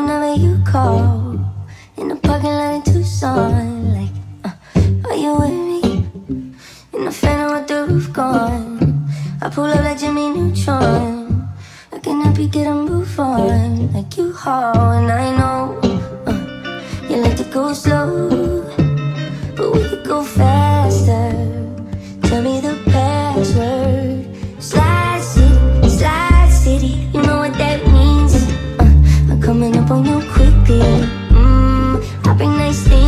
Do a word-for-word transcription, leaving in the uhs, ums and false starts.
whenever you call. In the parking lot in Tucson, like, uh, are you with me? In the phantom with the roof gone. I pull up like Jimmy Neutron. I cannot be get a move on. Like you haul, and I know uh, you like to go slow, but we could go faster. Tell me the password. Slide City, Slide City, you know what that means. uh, I'm coming up on you quickly. mm, I bring nice things.